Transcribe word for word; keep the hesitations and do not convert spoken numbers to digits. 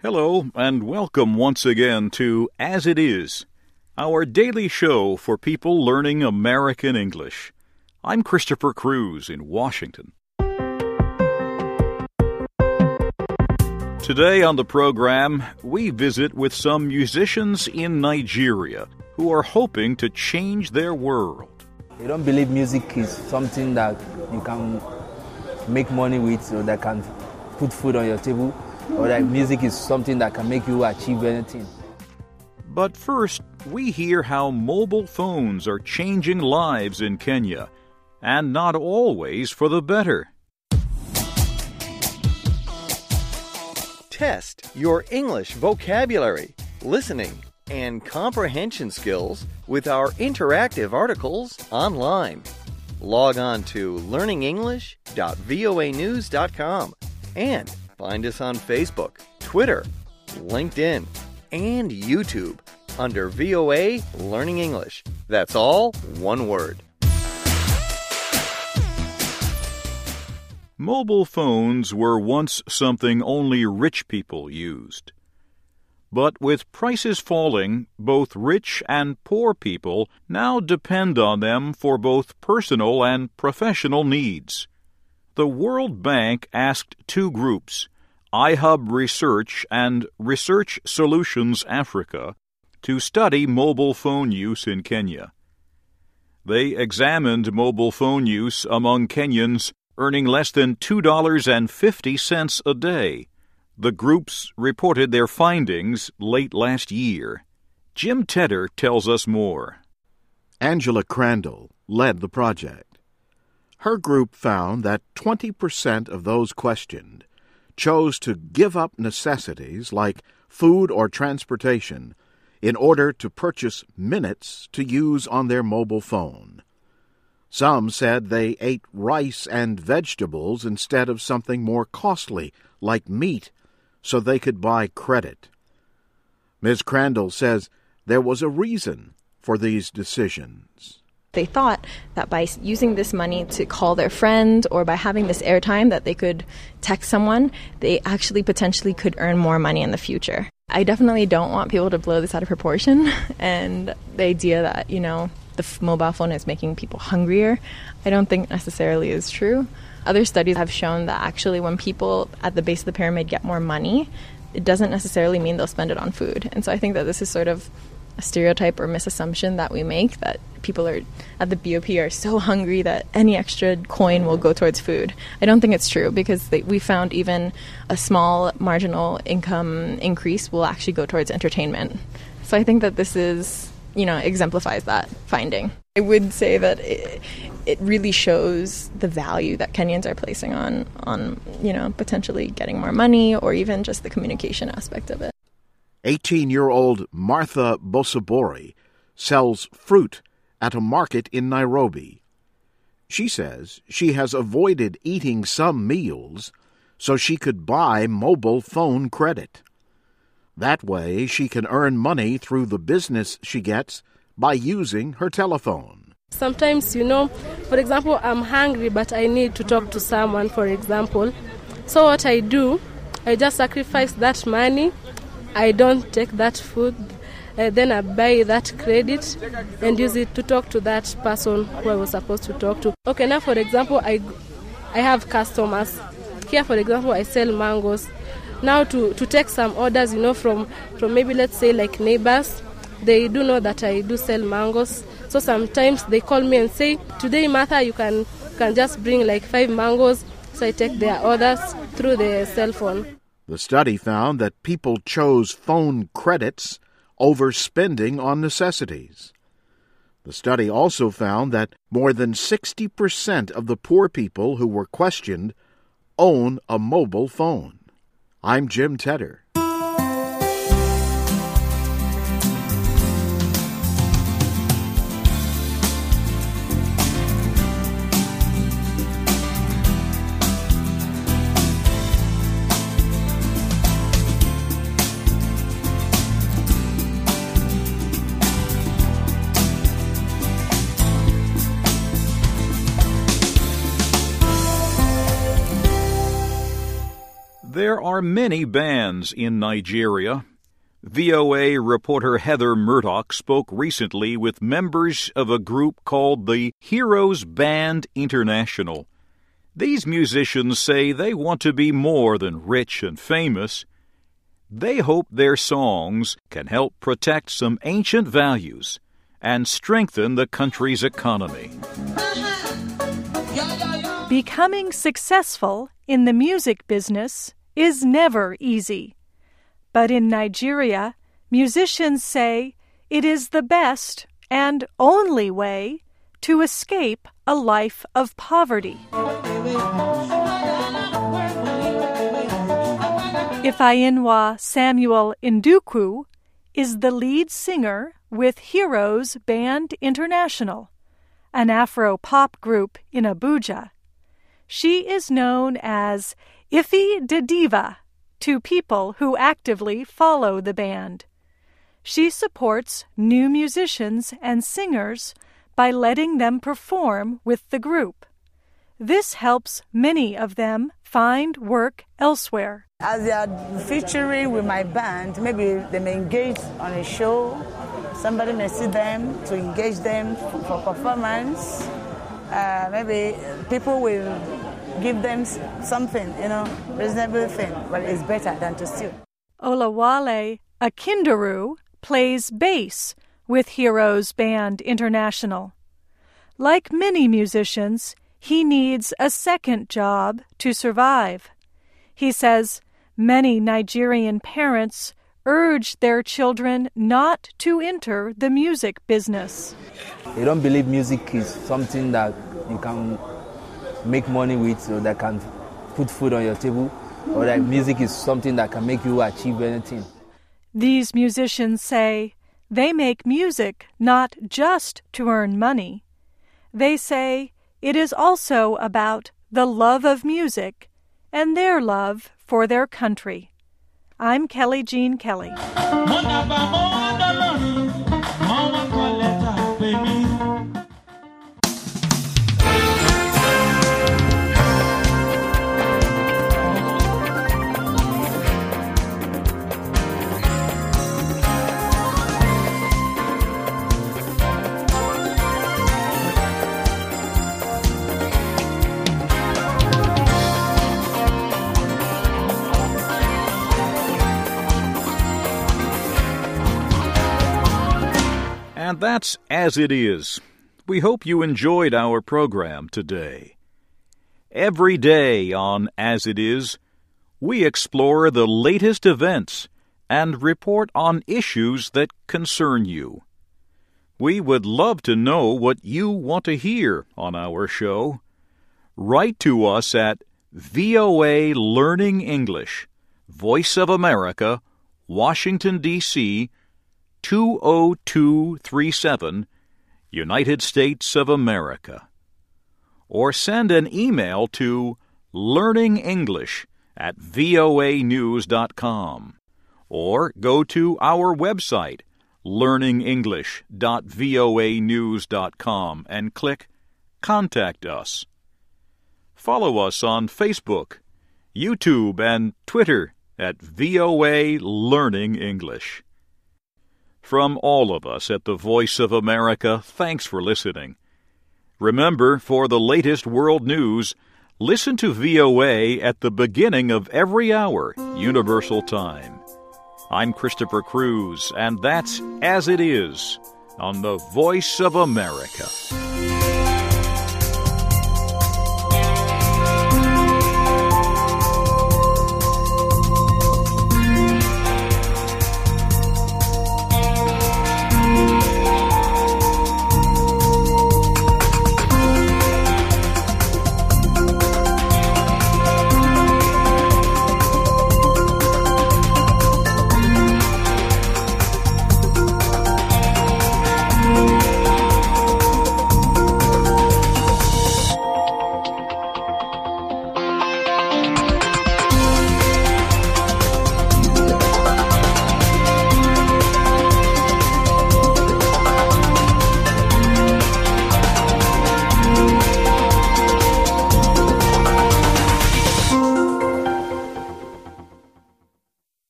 Hello, and welcome once again to As It Is, our daily show for people learning American English. I'm Christopher Cruz in Washington. Today on the program, we visit with some musicians in Nigeria who are hoping to change their world. You don't believe music is something that you can make money with or that can put food on your table, or that music is something that can make you achieve anything. But first, we hear how mobile phones are changing lives in Kenya, and not always for the better. Test your English vocabulary, listening, and comprehension skills with our interactive articles online. Log on to learning english dot voa news dot com and find us on Facebook, Twitter, LinkedIn, and YouTube under V O A Learning English. That's all one word. Mobile phones were once something only rich people used. But with prices falling, both rich and poor people now depend on them for both personal and professional needs. The World Bank asked two groups, iHub Research and Research Solutions Africa, to study mobile phone use in Kenya. They examined mobile phone use among Kenyans earning less than two dollars and fifty cents a day. The groups reported their findings late last year. Jim Tedder tells us more. Angela Crandall led the project. Her group found that twenty percent of those questioned chose to give up necessities like food or transportation in order to purchase minutes to use on their mobile phone. Some said they ate rice and vegetables instead of something more costly like meat so they could buy credit. Miz Crandall says there was a reason for these decisions. They thought that by using this money to call their friend or by having this airtime that they could text someone, they actually potentially could earn more money in the future. I definitely don't want people to blow this out of proportion, and the idea that, you know, the f- mobile phone is making people hungrier, I don't think necessarily is true. Other studies have shown that actually when people at the base of the pyramid get more money, it doesn't necessarily mean they'll spend it on food. And so I think that this is sort of a stereotype or misassumption that we make, that people are at the B O P are so hungry that any extra coin will go towards food. I don't think it's true, because they, we found even a small marginal income increase will actually go towards entertainment. So I think that this is, you know, exemplifies that finding. I would say that it, it really shows the value that Kenyans are placing on, on, you know, potentially getting more money or even just the communication aspect of it. eighteen-year-old Martha Bosobori sells fruit at a market in Nairobi. She says she has avoided eating some meals so she could buy mobile phone credit. That way she can earn money through the business she gets by using her telephone. Sometimes, you know, for example, I'm hungry but I need to talk to someone, for example. So what I do, I just sacrifice that money. I don't take that food. Uh, then I buy that credit and use it to talk to that person who I was supposed to talk to. Okay, now for example, I, I have customers. Here, for example, I sell mangoes. Now to, to take some orders, you know, from, from maybe let's say like neighbors, they do know that I do sell mangoes. So sometimes they call me and say, today, Martha, you can, can just bring like five mangoes. So I take their orders through the cell phone. The study found that people chose phone credits over spending on necessities. The study also found that more than sixty percent of the poor people who were questioned own a mobile phone. I'm Jim Tedder. There are many bands in Nigeria. V O A reporter Heather Murdoch spoke recently with members of a group called the Heroes Band International. These musicians say they want to be more than rich and famous. They hope their songs can help protect some ancient values and strengthen the country's economy. Becoming successful in the music business is never easy. But in Nigeria, musicians say it is the best and only way to escape a life of poverty. Ifeanyi Samuel Ndukwu is the lead singer with Heroes Band International, an Afro-pop group in Abuja. She is known as Ife the Diva to people who actively follow the band. She supports new musicians and singers by letting them perform with the group. This helps many of them find work elsewhere. As they are featuring with my band, maybe they may engage on a show. Somebody may see them to engage them for performance. Uh, maybe people will give them something, you know, reasonable thing, but it's better than to steal. Olawale Akindaru plays bass with Heroes Band International. Like many musicians, he needs a second job to survive. He says many Nigerian parents urge their children not to enter the music business. They don't believe music is something that you can make money with, or that can put food on your table, or that music is something that can make you achieve anything. These musicians say they make music not just to earn money. They say it is also about the love of music and their love for their country. I'm Kelly Jean Kelly. And that's As It Is. We hope you enjoyed our program today. Every day on As It Is, we explore the latest events and report on issues that concern you. We would love to know what you want to hear on our show. Write to us at V O A Learning English, Voice of America, Washington, D C two oh two three seven, United States of America. Or send an email to learningenglish at voa news dot com. Or go to our website, learning english dot voa news dot com, and click Contact Us. Follow us on Facebook, YouTube, and Twitter at V O A Learning English. From all of us at the Voice of America, thanks for listening. Remember, for the latest world news, listen to V O A at the beginning of every hour, Universal Time. I'm Christopher Cruz, and that's As It Is on the Voice of America.